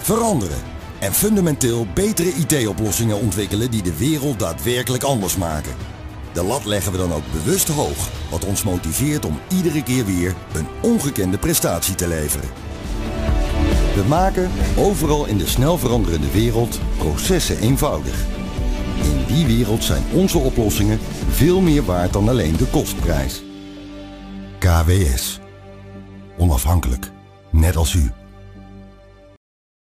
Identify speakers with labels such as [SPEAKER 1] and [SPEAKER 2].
[SPEAKER 1] veranderen en fundamenteel betere IT-oplossingen ontwikkelen die de wereld daadwerkelijk anders maken. De lat leggen we dan ook bewust hoog, wat ons motiveert om iedere keer weer een ongekende prestatie te leveren. We maken overal in de snel veranderende wereld processen eenvoudig. In die wereld zijn onze oplossingen veel meer waard dan alleen de kostprijs. KWS. Onafhankelijk, net als u.